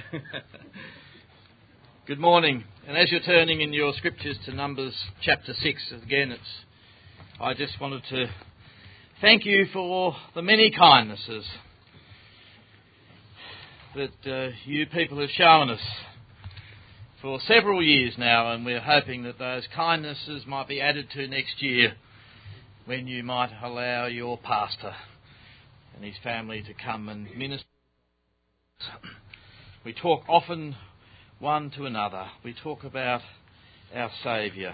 Good morning, and as you're turning in your scriptures to Numbers chapter 6, again, I just wanted to thank you for the many kindnesses that you people have shown us for several years now, and we're hoping that those kindnesses might be added to next year when you might allow your pastor and his family to come and minister. We talk often one to another. We talk about our Saviour,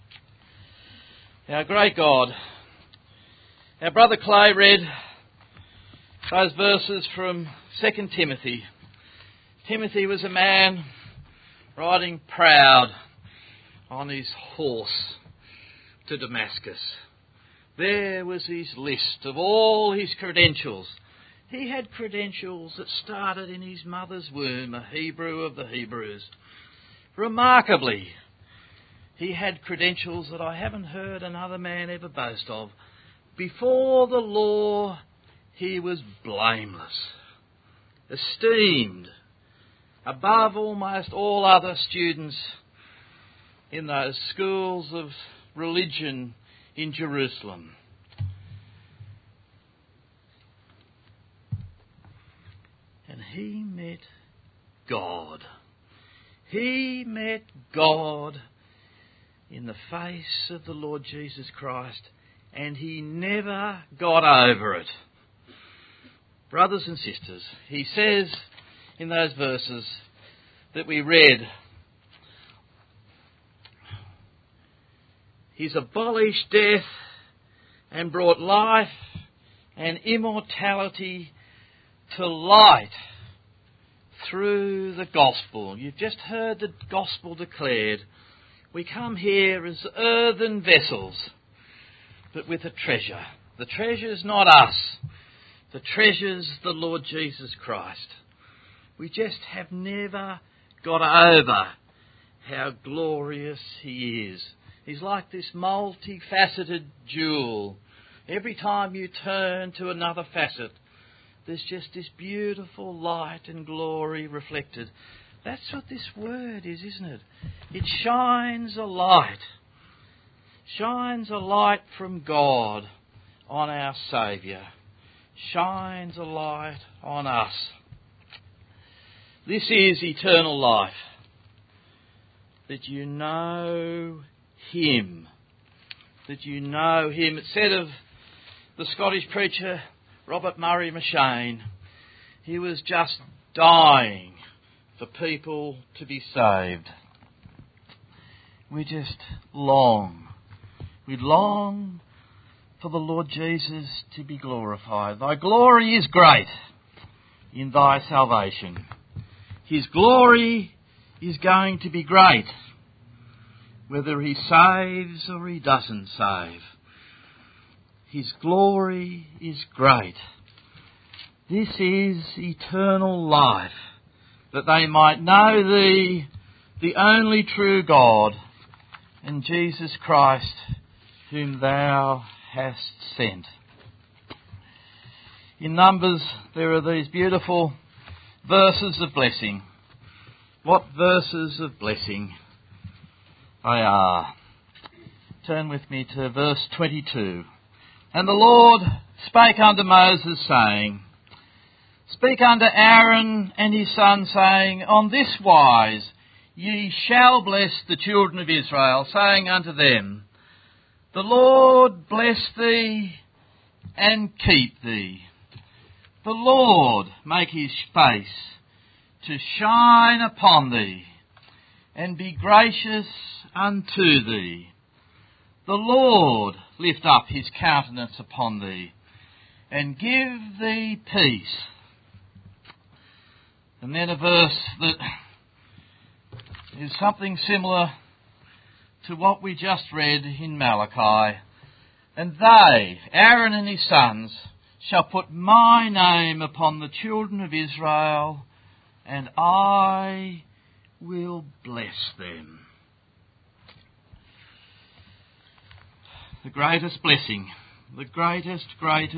our great God. Our brother Clay read those verses from 2 Timothy. Timothy was a man riding proud on his horse to Damascus. There was his list of all his credentials. He had credentials that started in his mother's womb, a Hebrew of the Hebrews. Remarkably, he had credentials that I haven't heard another man ever boast of. Before the law, he was blameless, esteemed above almost all other students in those schools of religion in Jerusalem. And he met God. He met God in the face of the Lord Jesus Christ, and he never got over it. Brothers and sisters, he says in those verses that we read, he's abolished death and brought life and immortality to light through the gospel. You've just heard the gospel declared. We come here as earthen vessels, but with a treasure. The treasure's not us. The treasure's the Lord Jesus Christ. We just have never got over how glorious he is. He's like this multifaceted jewel. Every time you turn to another facet, there's just this beautiful light and glory reflected. That's what this word is, isn't it? It shines a light. Shines a light from God on our Saviour. Shines a light on us. This is eternal life. That you know Him. That you know Him. It's said of the Scottish preacher Robert Murray M'Cheyne, he was just dying for people to be saved. We just long. We long for the Lord Jesus to be glorified. Thy glory is great in thy salvation. His glory is going to be great, whether he saves or he doesn't save. His glory is great. This is eternal life, that they might know thee, the only true God, and Jesus Christ, whom thou hast sent. In Numbers, there are these beautiful verses of blessing. What verses of blessing they are. Turn with me to verse 22. And the Lord spake unto Moses, saying, Speak unto Aaron and his son, saying, On this wise ye shall bless the children of Israel, saying unto them, The Lord bless thee and keep thee. The Lord make his face to shine upon thee, and be gracious unto thee. The Lord lift up his countenance upon thee, and give thee peace. And then a verse that is something similar to what we just read in Malachi. And they, Aaron and his sons, shall put my name upon the children of Israel, and I will bless them. The greatest blessing, the greatest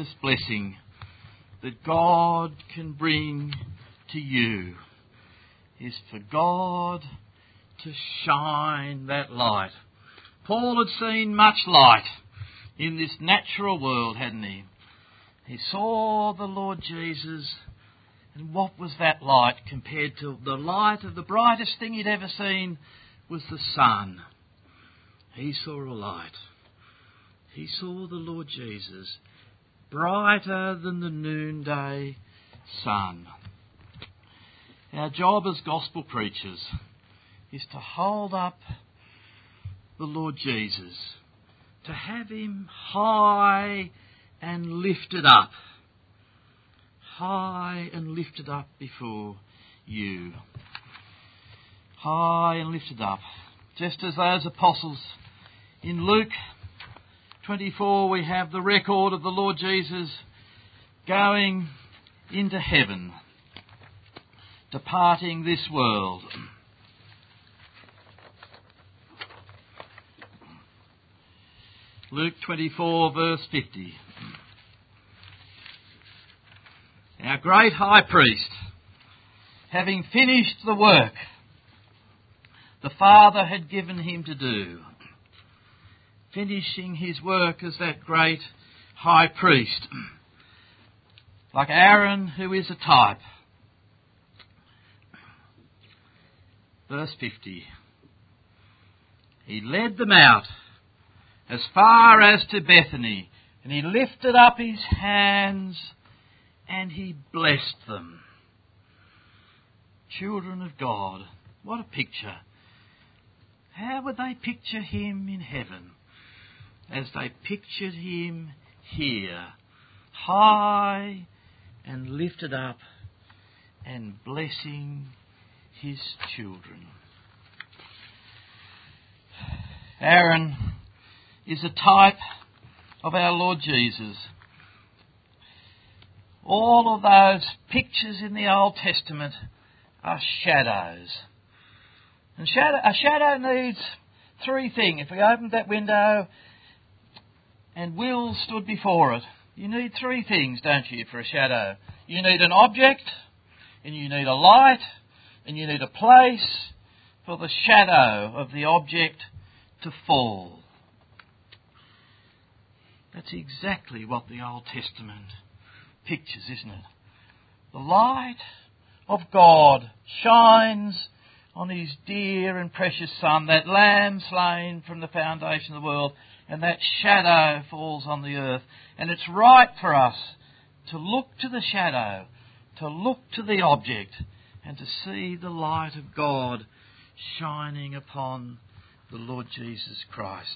blessing that God can bring to you is for God to shine that light. Paul had seen much light in this natural world, hadn't he? He saw the Lord Jesus, and what was that light compared to the light of the brightest thing he'd ever seen was the sun. He saw a light. He saw the Lord Jesus, brighter than the noonday sun. Our job as gospel preachers is to hold up the Lord Jesus, to have him high and lifted up. High and lifted up before you. High and lifted up. Just as those apostles in Luke 24, we have the record of the Lord Jesus going into heaven, departing this world. Luke 24 verse 50. Our great high priest, having finished the work the Father had given him to do, finishing his work as that great high priest, like Aaron, who is a type. Verse 50. He led them out as far as to Bethany, and he lifted up his hands and he blessed them. Children of God, what a picture. How would they picture him in heaven as they pictured him here, high and lifted up and blessing his children? Aaron is a type of our Lord Jesus. All of those pictures in the Old Testament are shadows. And a shadow needs three things. If we opened that window and Will stood before it, you need three things, don't you, for a shadow? You need an object, and you need a light, and you need a place for the shadow of the object to fall. That's exactly what the Old Testament pictures, isn't it? The light of God shines on his dear and precious Son, that Lamb slain from the foundation of the world, and that shadow falls on the earth. And it's right for us to look to the shadow, to look to the object, and to see the light of God shining upon the Lord Jesus Christ.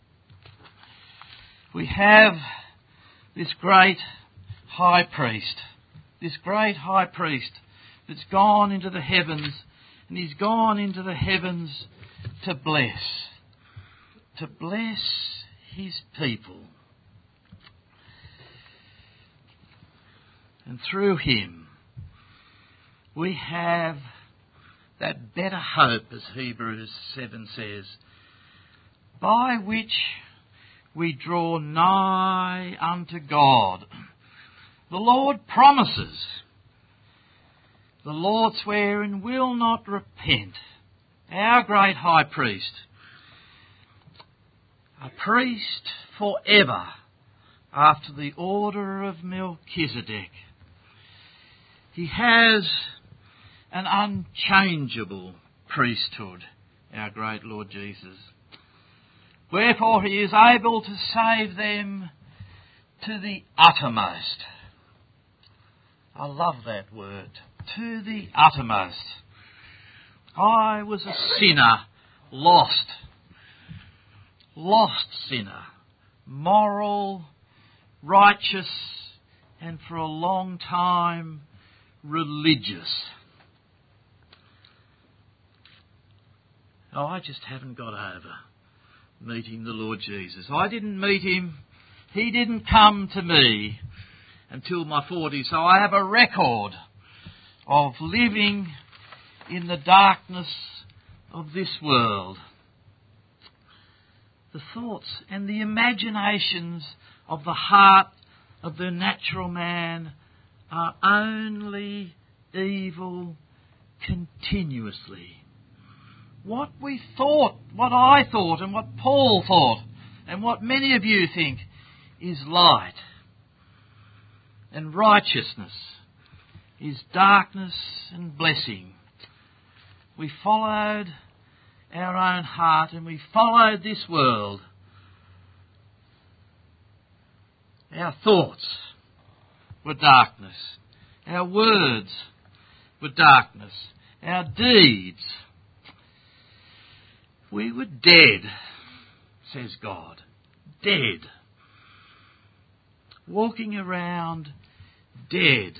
We have this great high priest that's gone into the heavens, and he's gone into the heavens to bless his people. And through him we have that better hope, as Hebrews 7 says, by which we draw nigh unto God. The Lord promises. The Lord swear and will not repent. Our great high priest, a priest forever after the order of Melchizedek. He has an unchangeable priesthood, our great Lord Jesus. Wherefore he is able to save them to the uttermost. I love that word, to the uttermost. I was a sinner, lost sinner, moral, righteous, and for a long time religious. Oh, I just haven't got over meeting the Lord Jesus. I didn't meet him. He didn't come to me until my 40s. So I have a record of living in the darkness of this world. The thoughts and the imaginations of the heart of the natural man are only evil continuously. What we thought, what I thought and what Paul thought and what many of you think is light and righteousness is darkness and blessing. We followed our own heart and we followed this world. Our thoughts were darkness. Our words were darkness. Our deeds. We were dead, says God. Dead. Walking around dead.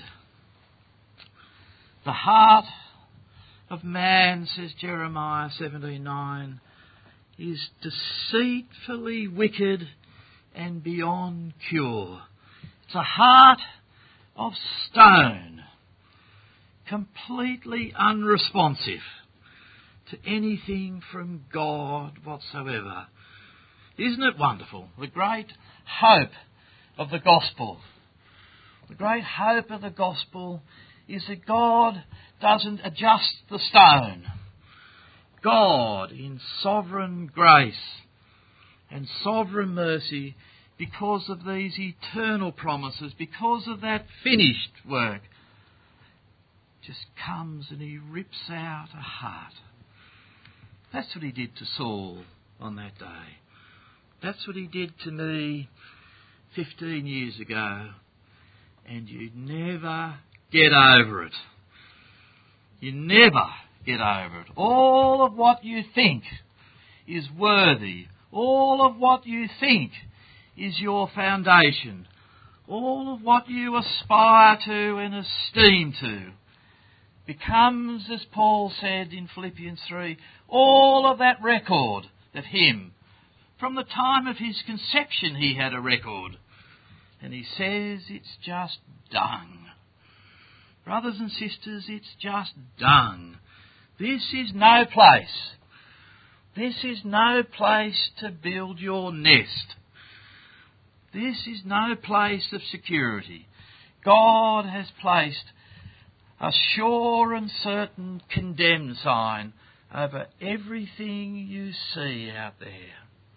The heart of man, says Jeremiah 17:9, is deceitfully wicked and beyond cure. It's a heart of stone, completely unresponsive to anything from God whatsoever. Isn't it wonderful? The great hope of the gospel. The great hope of the gospel is that God doesn't adjust the stone. God, in sovereign grace and sovereign mercy, because of these eternal promises, because of that finished work, just comes and he rips out a heart. That's what he did to Saul on that day. That's what he did to me 15 years ago. And you never get over it. You never get over it. All of what you think is worthy. All of what you think is your foundation. All of what you aspire to and esteem to becomes, as Paul said in Philippians 3, all of that record of him. From the time of his conception he had a record. And he says it's just dung. Brothers and sisters, it's just dung. This is no place. This is no place to build your nest. This is no place of security. God has placed a sure and certain condemned sign over everything you see out there.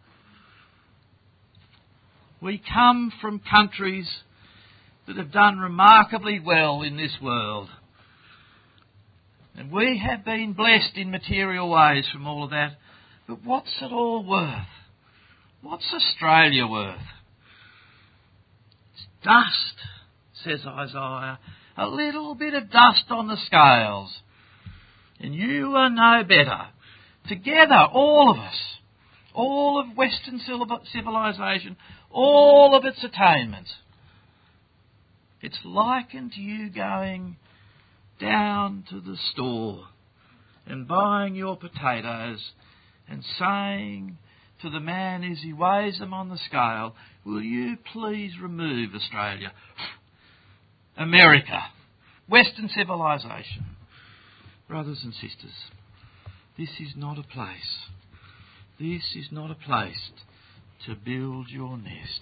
We come from countries that have done remarkably well in this world. And we have been blessed in material ways from all of that. But what's it all worth? What's Australia worth? It's dust, says Isaiah. A little bit of dust on the scales. And you are no better. Together, all of us, all of Western civilization, all of its attainments. It's likened to you going down to the store and buying your potatoes and saying to the man as he weighs them on the scale, will you please remove Australia, America, Western civilization? Brothers and sisters, this is not a place. This is not a place to build your nest.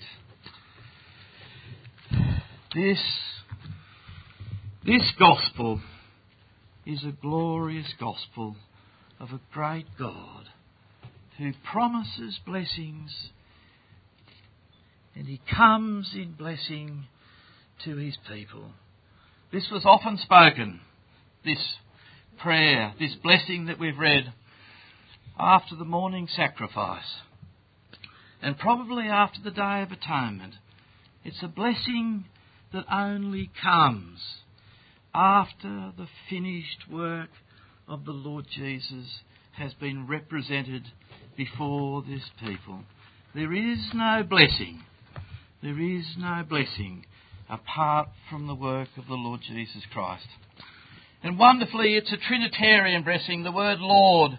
This gospel is a glorious gospel of a great God who promises blessings, and he comes in blessing to his people. This was often spoken, this prayer, this blessing that we've read after the morning sacrifice, and probably after the Day of Atonement. It's a blessing that only comes after the finished work of the Lord Jesus has been represented before this people. There is no blessing. There is no blessing apart from the work of the Lord Jesus Christ. And wonderfully, it's a Trinitarian blessing. The word Lord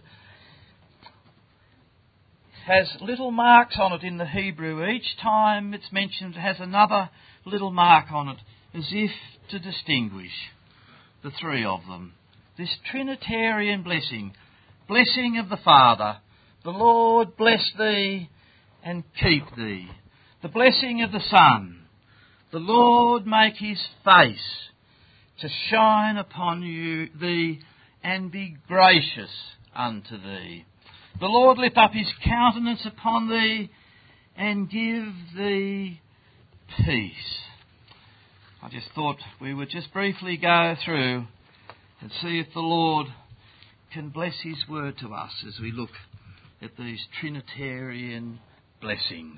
has little marks on it in the Hebrew. Each time it's mentioned, it has another little mark on it, as if to distinguish the three of them. This Trinitarian blessing, blessing of the Father, the Lord bless thee and keep thee. The blessing of the Son, the Lord make his face to shine upon thee and be gracious unto thee. The Lord lift up his countenance upon thee and give thee peace. I just thought we would just briefly go through and see if the Lord can bless his word to us as we look at these Trinitarian blessings.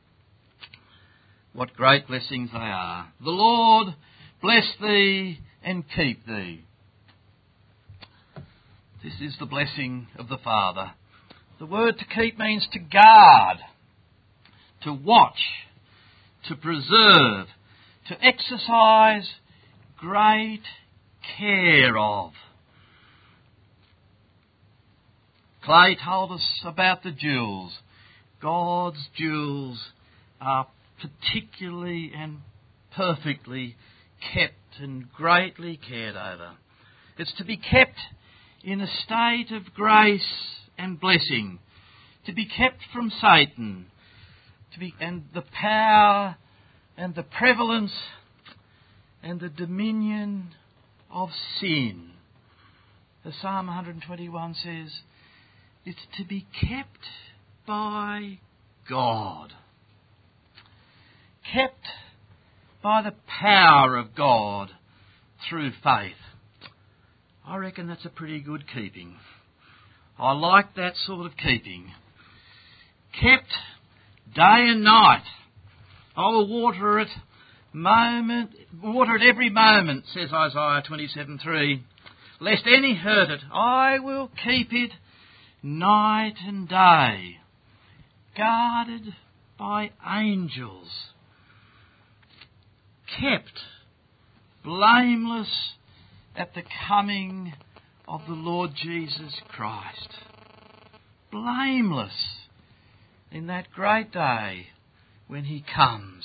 What great blessings they are. The Lord bless thee and keep thee. This is the blessing of the Father. The word to keep means to guard, to watch, to preserve, to exercise great care of. Clay told us about the jewels. God's jewels are particularly and perfectly kept and greatly cared over. It's to be kept in a state of grace and blessing, to be kept from Satan, and the power and the prevalence and the dominion of sin. As Psalm 121 says, it's to be kept by God. Kept by the power of God through faith. I reckon that's a pretty good keeping. I like that sort of keeping. Kept day and night. I will water it every moment, says Isaiah 27:3. Lest any hurt it, I will keep it night and day, guarded by angels, kept blameless at the coming of the Lord Jesus Christ. Blameless in that great day when he comes.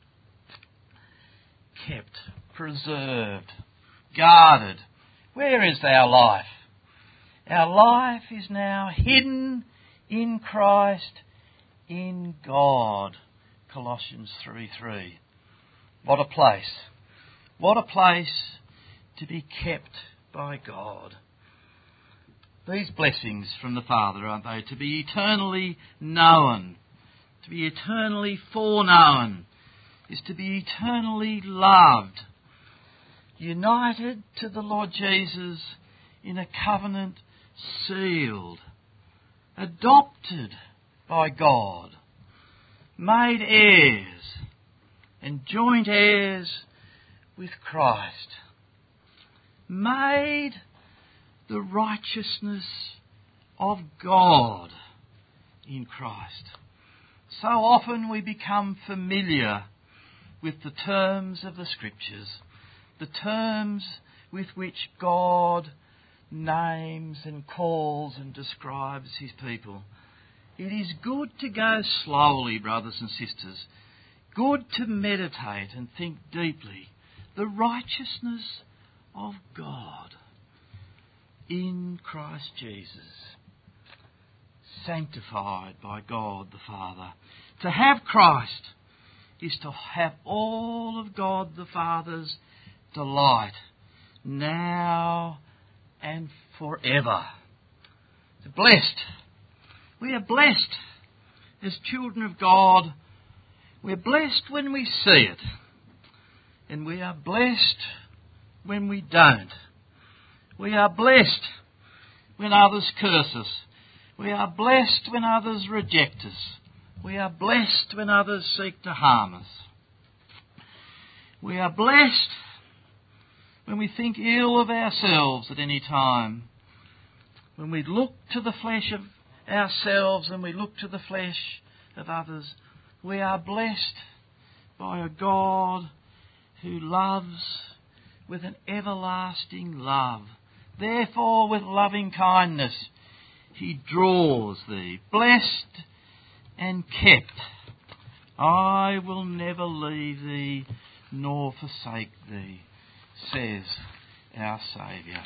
Kept, preserved, guarded. Where is our life? Our life is now hidden in Christ, in God. Colossians 3:3. What a place. What a place to be kept by God. These blessings from the Father, aren't they? To be eternally known, to be eternally foreknown, is to be eternally loved, united to the Lord Jesus in a covenant sealed, adopted by God, made heirs and joint heirs with Christ, made the righteousness of God in Christ. So often we become familiar with the terms of the Scriptures, the terms with which God names and calls and describes his people. It is good to go slowly, brothers and sisters. Good to meditate and think deeply. The righteousness of God in Christ Jesus, sanctified by God the Father. To have Christ is to have all of God the Father's delight now and forever. Blessed. We are blessed as children of God. We're blessed when we see it. And we are blessed when we don't. We are blessed when others curse us. We are blessed when others reject us. We are blessed when others seek to harm us. We are blessed when we think ill of ourselves at any time. When we look to the flesh of ourselves and we look to the flesh of others. We are blessed by a God who loves with an everlasting love. Therefore, with loving kindness, he draws thee. Blessed and kept. I will never leave thee nor forsake thee, says our Saviour.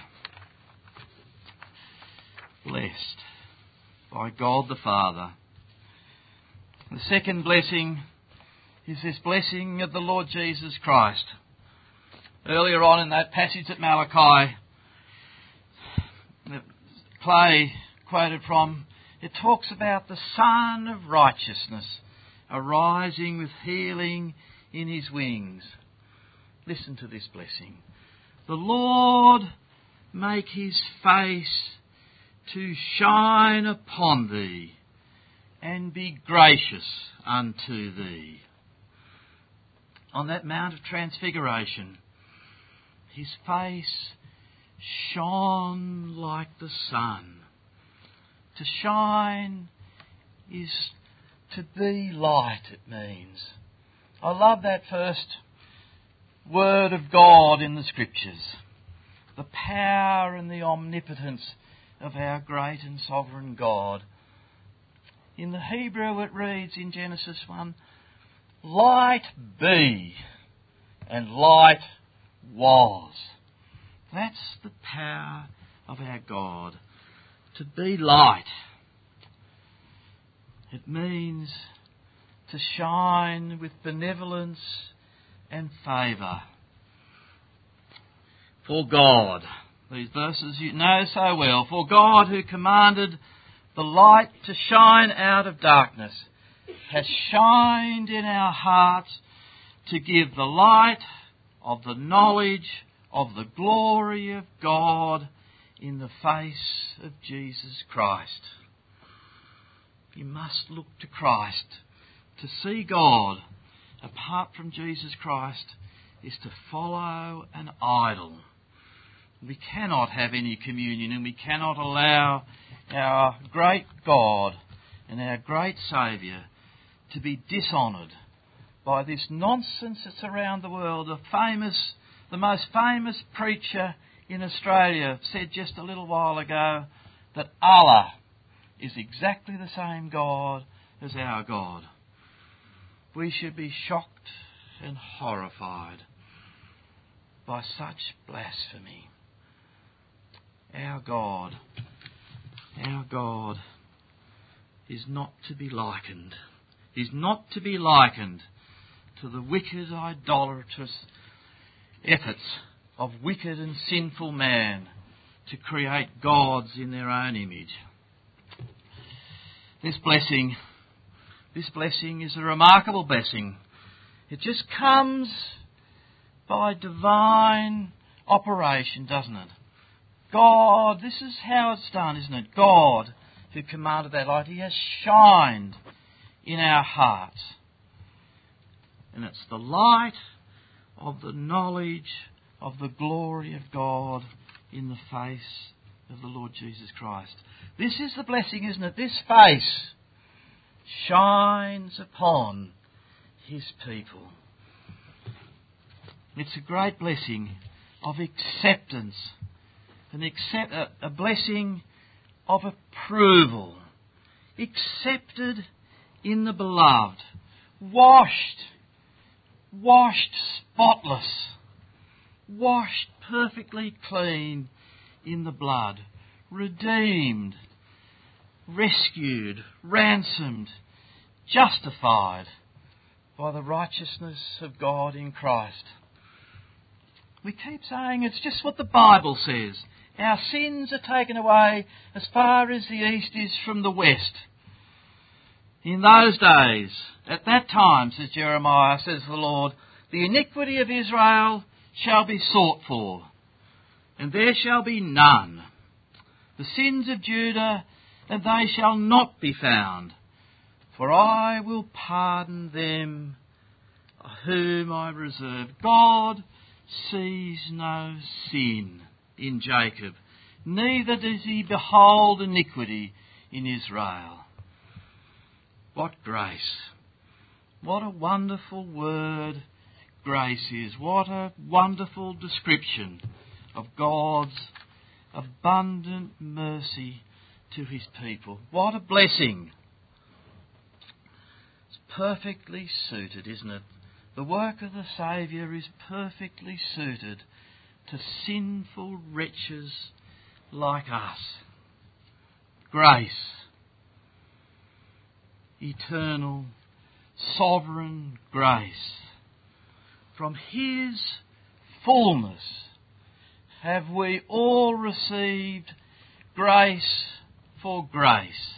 Blessed by God the Father. The second blessing is this blessing of the Lord Jesus Christ. Earlier on in that passage at Malachi, that Clay quoted from, it talks about the Son of Righteousness arising with healing in his wings. Listen to this blessing. The Lord make his face to shine upon thee and be gracious unto thee. On that Mount of Transfiguration, his face shone like the sun. To shine is to be light, it means. I love that first word of God in the Scriptures. The power and the omnipotence of our great and sovereign God. In the Hebrew it reads in Genesis 1, light be, and light was. That's the power of our God. To be light. It means to shine with benevolence and favour. For God, these verses you know so well, for God who commanded the light to shine out of darkness has shined in our hearts to give the light of the knowledge of the glory of God in the face of Jesus Christ. You must look to Christ. To see God apart from Jesus Christ is to follow an idol. We cannot have any communion, and we cannot allow our great God and our great Saviour to be dishonoured by this nonsense that's around the world. The most famous preacher in Australia said just a little while ago that Allah is exactly the same God as our God. We should be shocked and horrified by such blasphemy. Our God is not to be likened. Is not to be likened to the wicked, idolatrous efforts of wicked and sinful man to create gods in their own image. This blessing is a remarkable blessing. It just comes by divine operation, doesn't it? God, this is how it's done, isn't it? God, who commanded that light, he has shined in our hearts. And it's the light of the knowledge of the glory of God in the face of the Lord Jesus Christ. This is the blessing, isn't it? This face shines upon his people. It's a great blessing of acceptance, a blessing of approval, accepted in the beloved, washed spotless, washed perfectly clean in the blood, redeemed, rescued, ransomed, justified by the righteousness of God in Christ. We keep saying it's just what the Bible says. Our sins are taken away as far as the east is from the west. In those days, at that time, says Jeremiah, says the Lord, the iniquity of Israel shall be sought for, and there shall be none. The sins of Judah, and they shall not be found. For I will pardon them whom I reserve. God sees no sin in Jacob, neither does he behold iniquity in Israel. What grace! What a wonderful word grace is. What a wonderful description of God's abundant mercy to his people. What a blessing! It's perfectly suited, isn't it? The work of the Saviour is perfectly suited to sinful wretches like us. Grace. Eternal, sovereign grace. From his fullness have we all received grace for grace.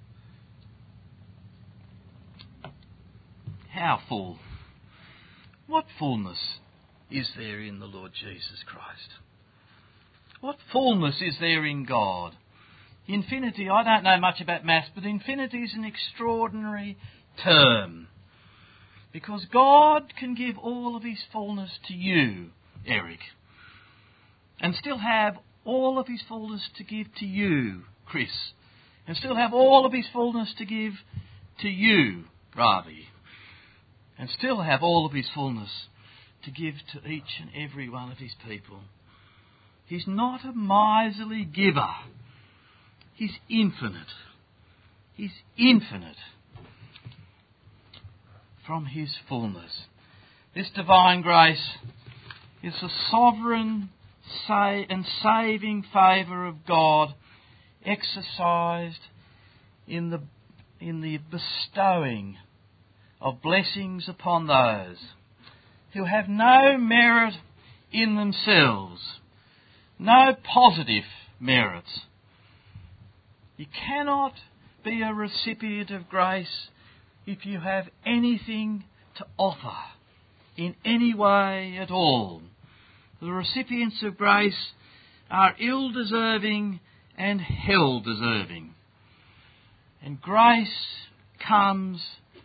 How full? What fullness is there in the Lord Jesus Christ? What fullness is there in God? Infinity, I don't know much about maths, but infinity is an extraordinary term. Because God can give all of his fullness to you, Eric, and still have all of his fullness to give to you, Chris, and still have all of his fullness to give to you, Ravi, and still have all of his fullness to give to each and every one of his people. He's not a miserly giver. He's infinite. He's infinite from his fullness. This divine grace is the sovereign and saving favour of God exercised in the bestowing of blessings upon those who have no merit in themselves, no positive merits. You cannot be a recipient of grace if you have anything to offer in any way at all. The recipients of grace are ill-deserving and hell-deserving. And grace comes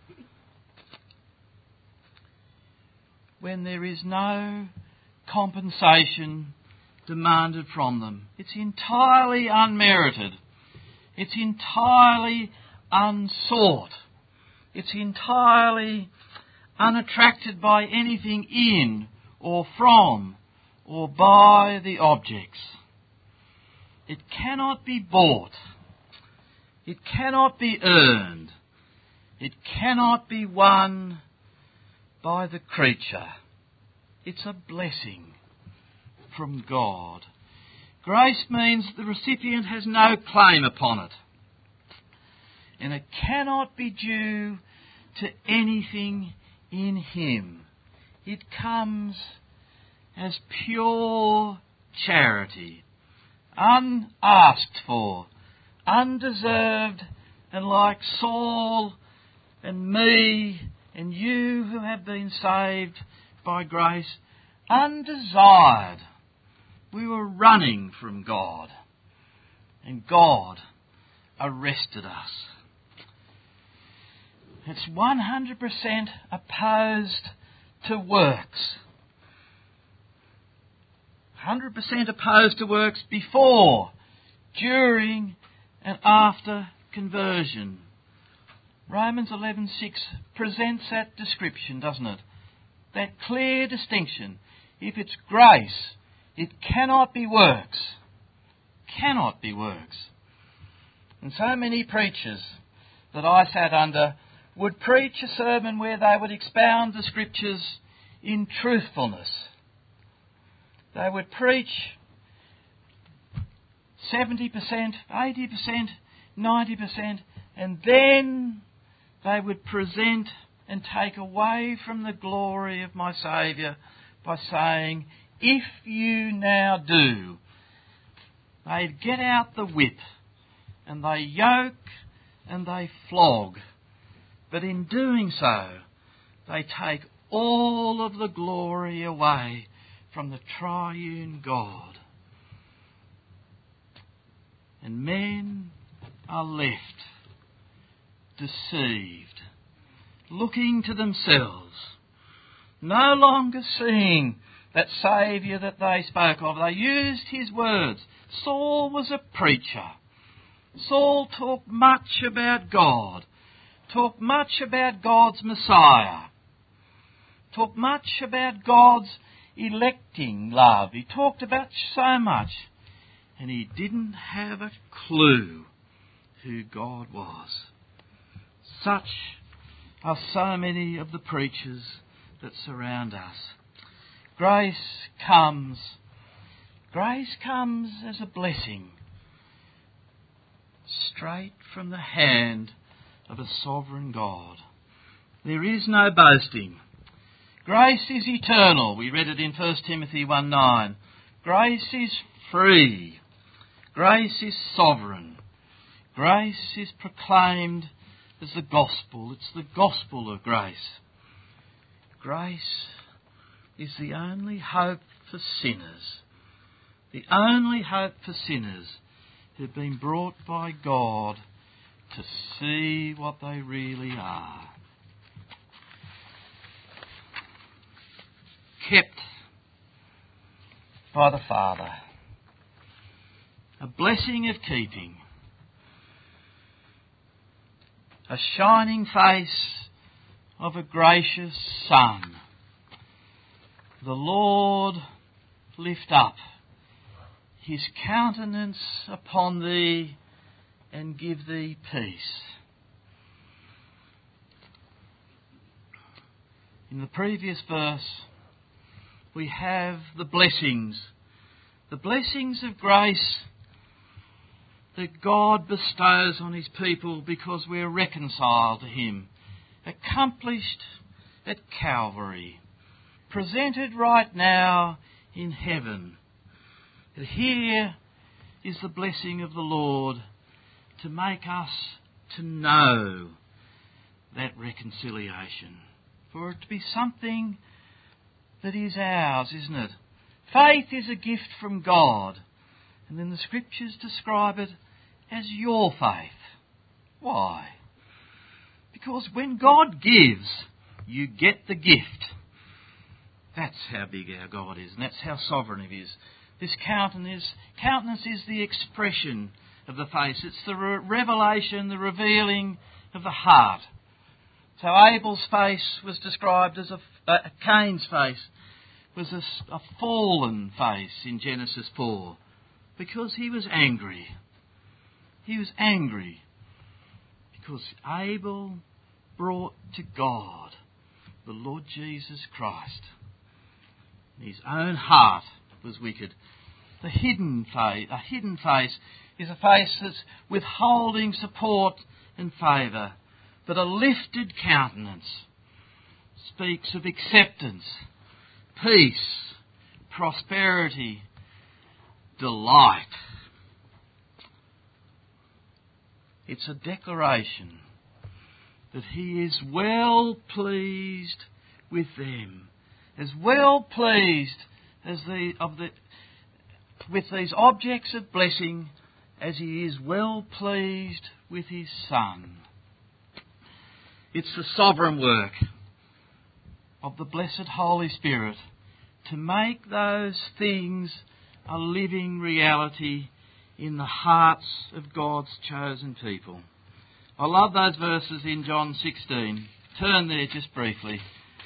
when there is no compensation demanded from them. It's entirely unmerited. It's entirely unsought. It's entirely unattracted by anything in or from or by the objects. It cannot be bought. It cannot be earned. It cannot be won by the creature. It's a blessing from God. Grace means the recipient has no claim upon it. And it cannot be due to anything in him. It comes as pure charity, unasked for, undeserved, and like Saul and me and you who have been saved by grace, undesired. We were running from God, and God arrested us. It's 100% opposed to works. 100% opposed to works before, during and after conversion. Romans 11:6 presents that description, doesn't it? That clear distinction. If it's grace, it cannot be works. Cannot be works. And so many preachers that I sat under would preach a sermon where they would expound the Scriptures in truthfulness. They would preach 70%, 80%, 90%, and then they would present and take away from the glory of my Saviour by saying, if you now do. They'd get out the whip and they yoke and they flog. But in doing so, they take all of the glory away from the triune God. And men are left deceived, looking to themselves, no longer seeing that Saviour that they spoke of. They used his words. Saul was a preacher. Saul talked much about God, talked much about God's Messiah, talked much about God's electing love. He talked about so much, and he didn't have a clue who God was. Such are so many of the preachers that surround us. Grace comes as a blessing straight from the hand of a sovereign God. There is no boasting. Grace is eternal. We read it in 1 Timothy 1:9. Grace is free. Grace is sovereign. Grace is proclaimed as the gospel. It's the gospel of grace. Grace is the only hope for sinners. The only hope for sinners who've been brought by God to see what they really are. Kept by the Father. A blessing of keeping. A shining face of a gracious Son. The Lord lift up his countenance upon thee and give thee peace. In the previous verse, we have the blessings of grace that God bestows on his people because we are reconciled to him, accomplished at Calvary, presented right now in heaven. And here is the blessing of the Lord to make us to know that reconciliation, for it to be something that is ours, isn't it? Faith is a gift from God, and then the Scriptures describe it as your faith. Why? Because when God gives, you get the gift. That's how big our God is, and that's how sovereign he is. This countenance is the expression of the face. It's the revelation, the revealing of the heart. So Abel's face was described as Cain's face was a fallen face in Genesis 4 because he was angry. He was angry because Abel brought to God the Lord Jesus Christ. His own heart was wicked. A hidden face is a face that's withholding support and favour, but a lifted countenance speaks of acceptance, peace, prosperity, delight. It's a declaration that he is well pleased with them, as well pleased as with these objects of blessing as he is well pleased with his Son. It's the sovereign work of the blessed Holy Spirit to make those things a living reality in the hearts of God's chosen people. I love those verses in John 16. Turn there just briefly.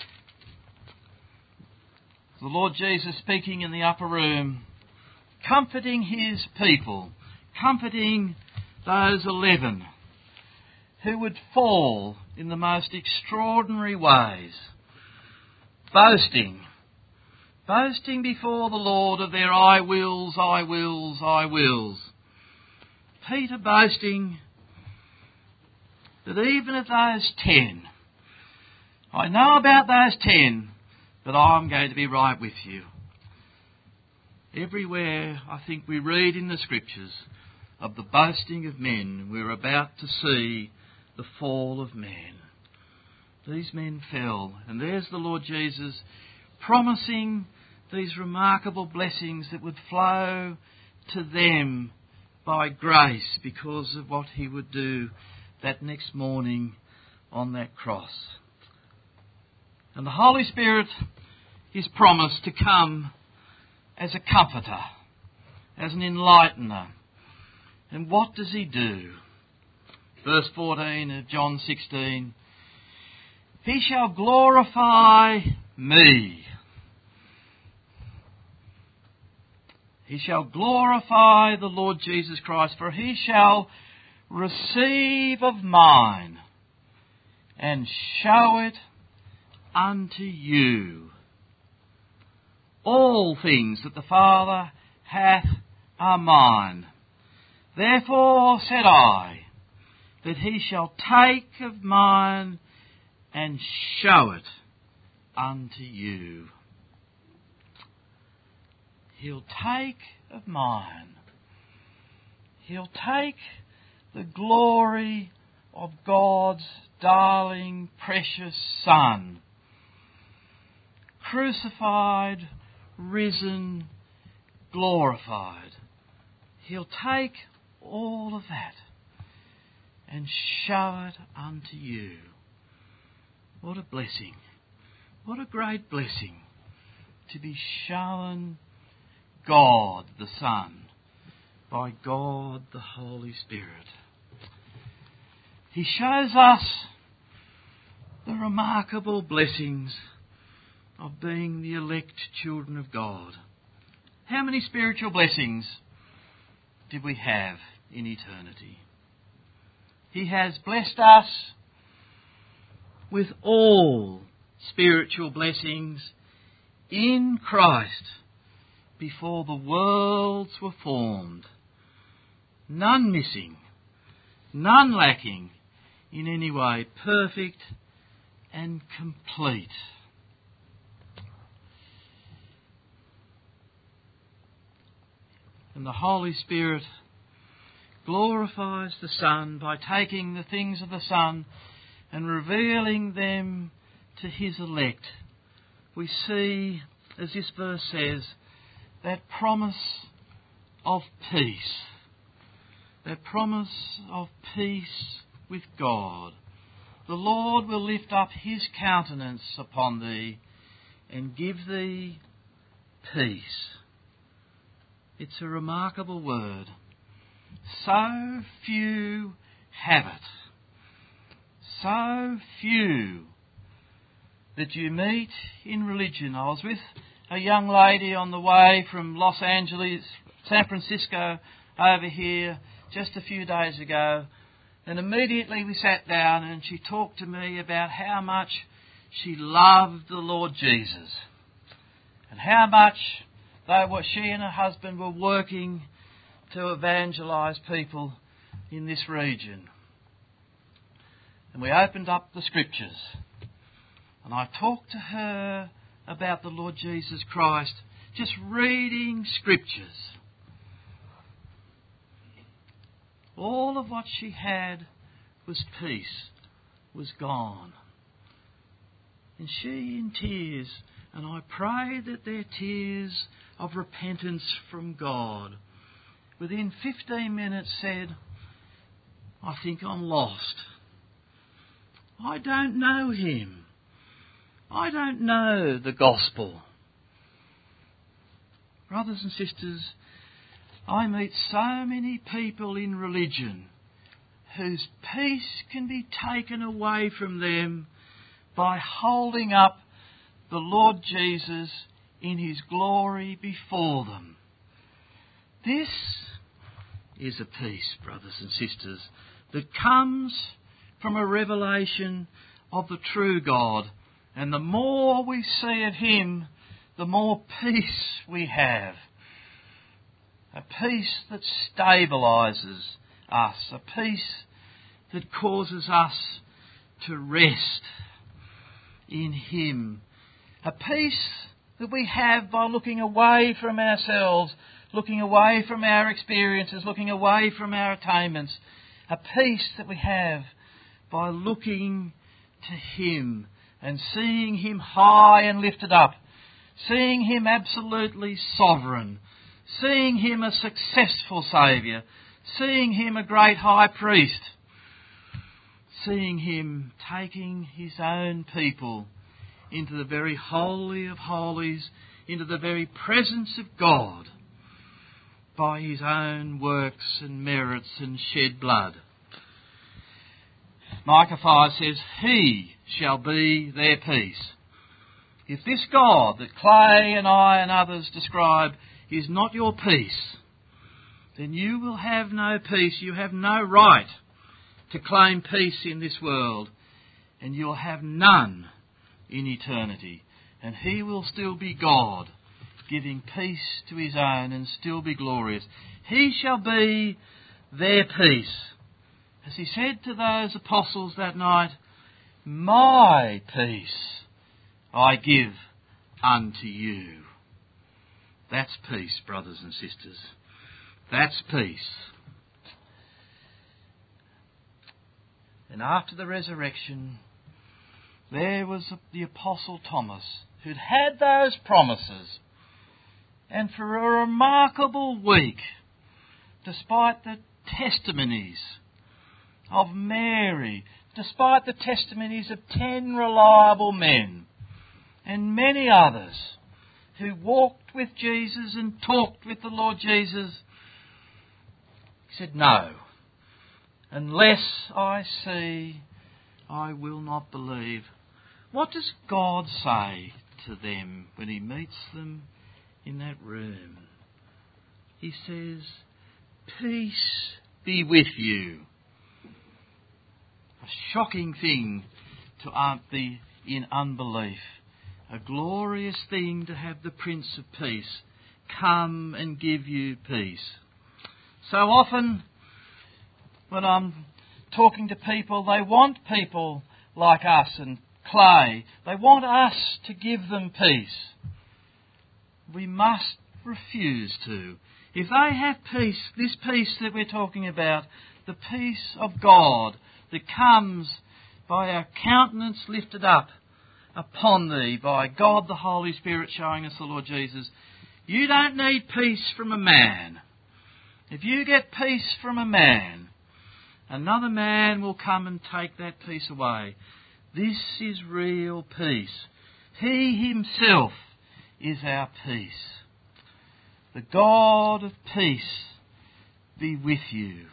The Lord Jesus speaking in the upper room, comforting his people, comforting those 11 who would fall in the most extraordinary ways, boasting before the Lord of their I wills, I wills, I wills. Peter boasting that even of those 10, I know about those 10, but I'm going to be right with you. Everywhere I think we read in the Scriptures of the boasting of men, we're about to see the fall of man. These men fell, and there's the Lord Jesus promising these remarkable blessings that would flow to them by grace because of what he would do that next morning on that cross. And the Holy Spirit is promised to come as a comforter, as an enlightener. And what does he do? Verse 14 of John 16, he shall glorify me. He shall glorify the Lord Jesus Christ, for he shall receive of mine and show it unto you. All things that the Father hath are mine. Therefore said I, that he shall take of mine and show it unto you. He'll take of mine. He'll take the glory of God's darling, precious Son, crucified, risen, glorified. He'll take all of that and show it unto you. What a blessing. What a great blessing to be shown God the Son by God the Holy Spirit. He shows us the remarkable blessings of being the elect children of God. How many spiritual blessings did we have in eternity? He has blessed us with all spiritual blessings in Christ before the worlds were formed. None missing, none lacking, in any way, perfect and complete. And the Holy Spirit glorifies the Son by taking the things of the Son and revealing them to His elect. We see, as this verse says, that promise of peace. That promise of peace with God. The Lord will lift up His countenance upon thee and give thee peace. It's a remarkable word. So few have it. So few that you meet in religion. I was with a young lady on the way from Los Angeles, San Francisco, over here just a few days ago, and immediately we sat down and she talked to me about how much she loved the Lord Jesus and how much she and her husband were working to evangelise people in this region. And we opened up the Scriptures and I talked to her about the Lord Jesus Christ, just reading Scriptures. All of what she had was peace, was gone. And she in tears, and I pray that they're tears of repentance from God. Within 15 minutes said, I think I'm lost. I don't know Him. I don't know the gospel. Brothers and sisters, I meet so many people in religion whose peace can be taken away from them by holding up the Lord Jesus in His glory before them. This is a peace, brothers and sisters, that comes from a revelation of the true God. And the more we see of Him, the more peace we have. A peace that stabilises us. A peace that causes us to rest in Him. A peace that we have by looking away from ourselves, looking away from our experiences, looking away from our attainments. A peace that we have by looking to Him and seeing Him high and lifted up, seeing Him absolutely sovereign, seeing Him a successful Saviour, seeing Him a great high priest, seeing Him taking His own people into the very holy of holies, into the very presence of God by His own works and merits and shed blood. Micah 5 says, He shall be their peace. If this God that Clay and I and others describe is not your peace, then you will have no peace. You have no right to claim peace in this world, and you'll have none in eternity. And He will still be God, giving peace to His own and still be glorious. He shall be their peace. As He said to those apostles that night, My peace I give unto you. That's peace, brothers and sisters. That's peace. And after the resurrection, there was the Apostle Thomas, who'd had those promises. And for a remarkable week, despite the testimonies of Mary, despite the testimonies of 10 reliable men and many others who walked with Jesus and talked with the Lord Jesus, he said, "No, unless I see, I will not believe." What does God say to them when he meets them in that room? He says, "Peace be with you." A shocking thing to be in unbelief. A glorious thing to have the Prince of Peace come and give you peace. So often when I'm talking to people, they want people like us and Clay. They want us to give them peace. We must refuse to. If they have peace, this peace that we're talking about, the peace of God that comes by our countenance lifted up upon thee, by God the Holy Spirit showing us the Lord Jesus, you don't need peace from a man. If you get peace from a man, another man will come and take that peace away. This is real peace. He himself is our peace. The God of peace be with you.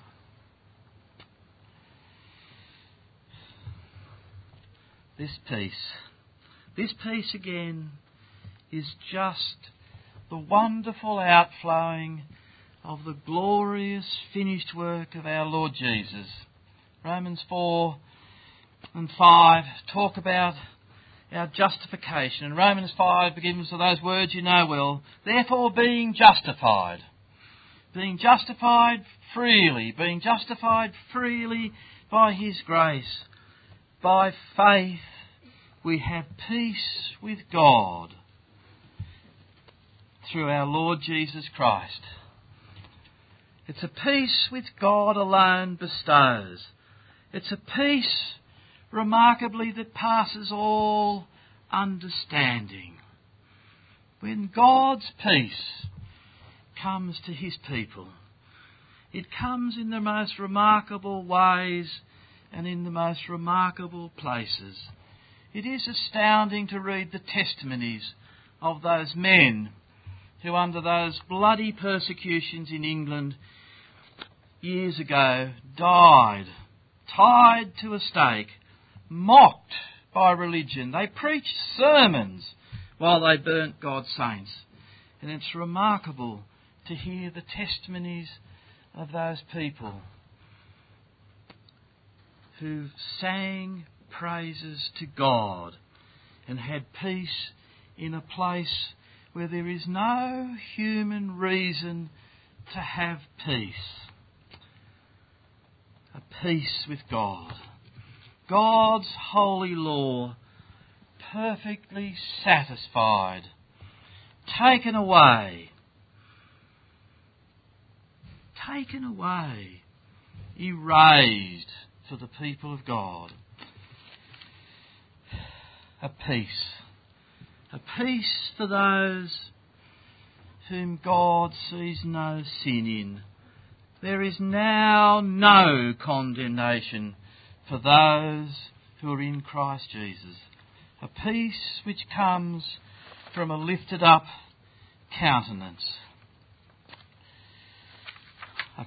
This peace again is just the wonderful outflowing of the glorious finished work of our Lord Jesus. Romans 4 and 5 talk about our justification. And Romans 5 begins with those words you know well. Therefore, being justified freely by his grace, by faith, we have peace with God through our Lord Jesus Christ. It's a peace which God alone bestows. It's a peace, remarkably, that passes all understanding. When God's peace comes to his people, it comes in the most remarkable ways and in the most remarkable places. It is astounding to read the testimonies of those men who, under those bloody persecutions in England years ago, died, tied to a stake, mocked by religion. They preached sermons while they burnt God's saints. And it's remarkable to hear the testimonies of those people who sang praises to God and had peace in a place where there is no human reason to have peace. A peace with God. God's holy law, perfectly satisfied, taken away, erased for the people of God. A peace for those whom God sees no sin in. There is now no condemnation for those who are in Christ Jesus. A peace which comes from a lifted up countenance. A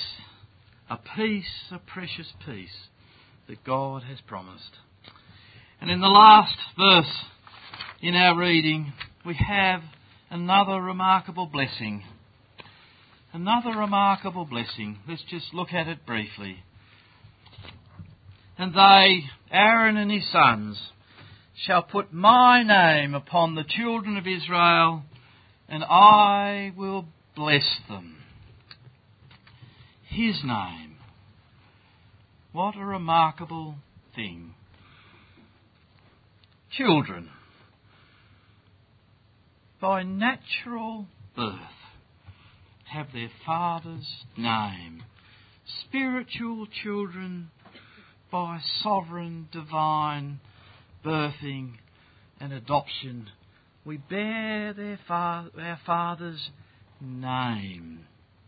precious peace that God has promised. And in the last verse in our reading, we have another remarkable blessing. Let's just look at it briefly. And they, Aaron and his sons, shall put my name upon the children of Israel, and I will bless them. His name. What a remarkable thing. Children, by natural birth, have their father's name. Spiritual children by sovereign, divine birthing and adoption, we bear our Father's name.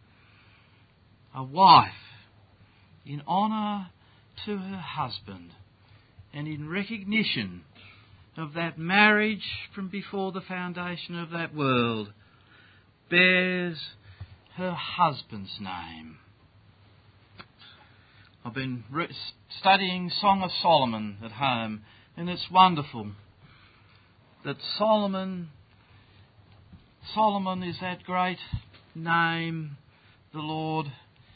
A wife, in honour to her husband and in recognition of that marriage from before the foundation of that world, bears her husband's name. I've been studying Song of Solomon at home, and it's wonderful that Solomon is that great name the Lord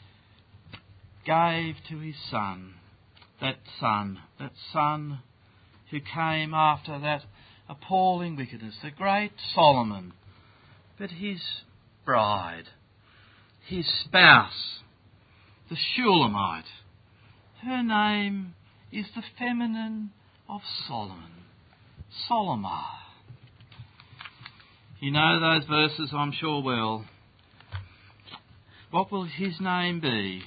gave to his son. That son who came after that appalling wickedness, the great Solomon. But his bride, his spouse, the Shulamite, her name is the feminine of Solomon, Solomah. You know those verses, I'm sure well. What will his name be?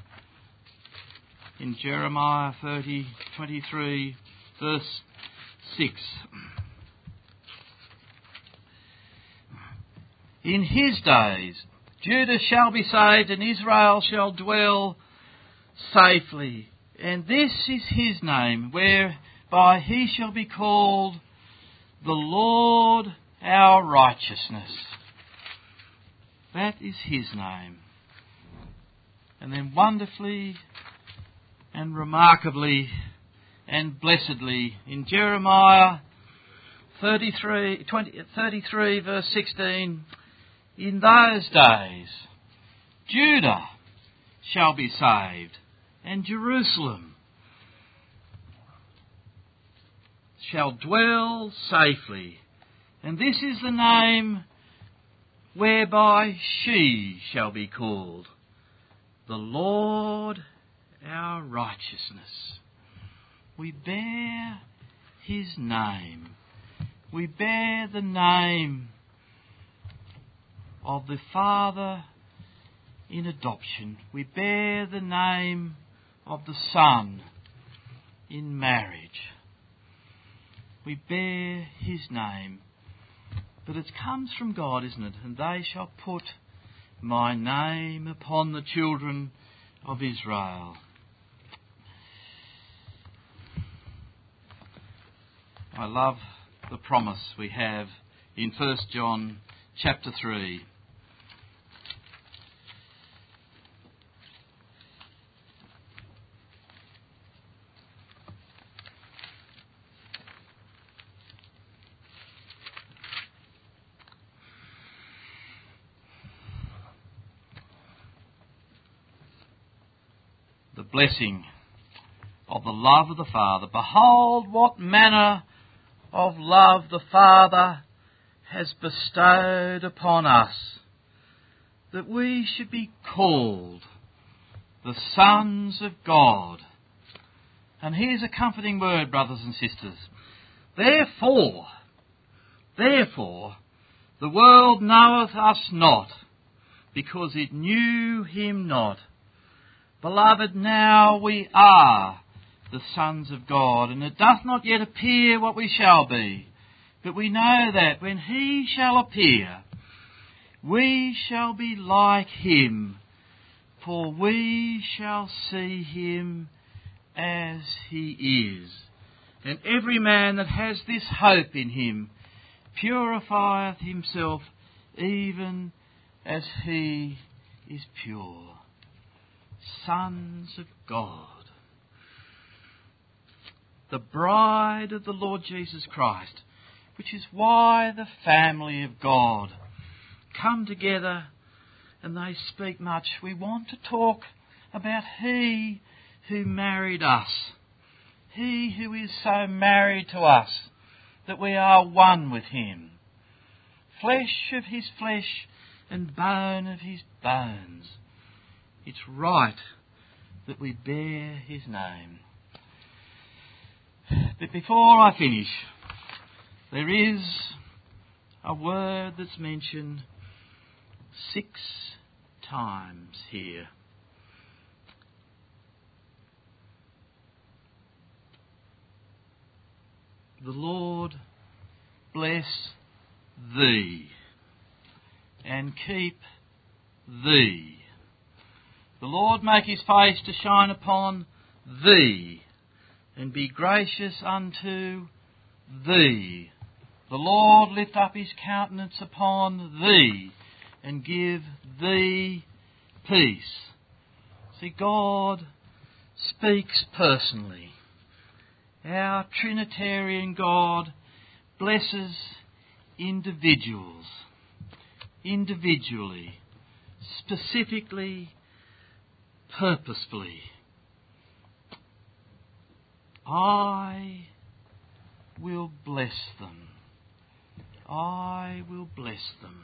In Jeremiah 23, verse 6. In his days Judah shall be saved, and Israel shall dwell safely. And this is his name, whereby he shall be called the Lord our righteousness. That is his name. And then wonderfully and remarkably and blessedly in Jeremiah 33 verse 16, in those days Judah shall be saved, and Jerusalem shall dwell safely. And this is the name whereby she shall be called, the Lord our righteousness. We bear his name. We bear the name of the Father in adoption. We bear the name of the Son in marriage. We bear his name. But it comes from God, isn't it? And they shall put my name upon the children of Israel. I love the promise we have in 1 John chapter 3. The blessing of the love of the Father. Behold, what manner of love the Father has bestowed upon us, that we should be called the sons of God. And here's a comforting word, brothers and sisters. Therefore, the world knoweth us not, because it knew him not. Beloved, now we are the sons of God, and it doth not yet appear what we shall be. But we know that when he shall appear, we shall be like him, for we shall see him as he is. And every man that has this hope in him purifieth himself even as he is pure. Sons of God. The bride of the Lord Jesus Christ, which is why the family of God come together and they speak much. We want to talk about he who married us, he who is so married to us that we are one with him, flesh of his flesh and bone of his bones. It's right that we bear his name. But before I finish, there is a word that's mentioned 6 times here. The Lord bless thee and keep thee. The Lord make his face to shine upon thee and be gracious unto thee. The Lord lift up his countenance upon thee and give thee peace. See, God speaks personally. Our Trinitarian God blesses individuals, individually, specifically, purposefully. I will bless them. I will bless them.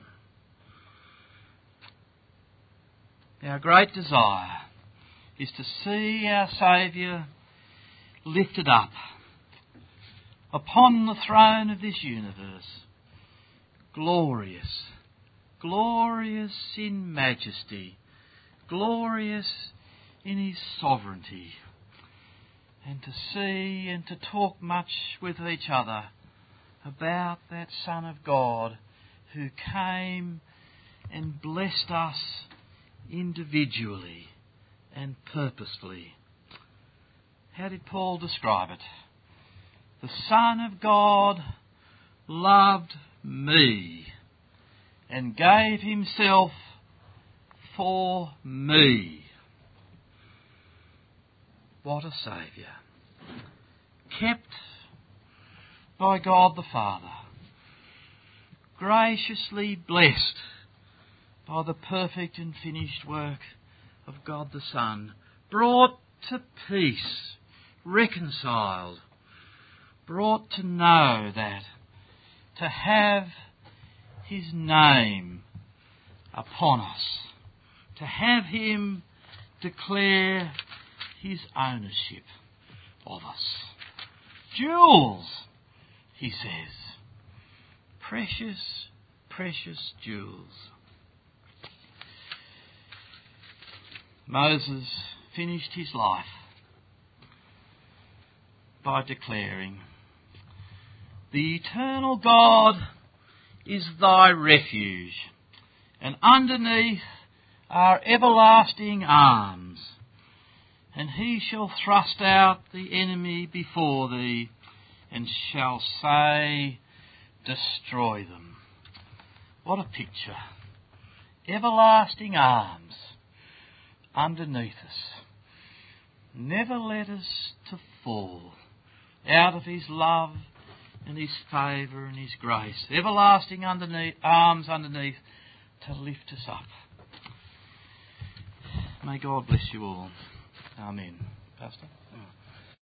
Our great desire is to see our Saviour lifted up upon the throne of this universe, glorious, glorious in majesty, glorious in his sovereignty, and to see and to talk much with each other about that Son of God who came and blessed us individually and purposefully. How did Paul describe it? The Son of God loved me and gave himself for me. What a Saviour. Kept by God the Father. Graciously blessed by the perfect and finished work of God the Son. Brought to peace. Reconciled. Brought to know that. To have his name upon us. To have him declare his ownership of us. Jewels, he says. Precious, precious jewels. Moses finished his life by declaring, "The eternal God is thy refuge, and underneath are everlasting arms. And he shall thrust out the enemy before thee, and shall say, destroy them." What a picture. Everlasting arms underneath us. Never let us to fall out of his love and his favour and his grace. Everlasting arms underneath to lift us up. May God bless you all. Amen. Pastor?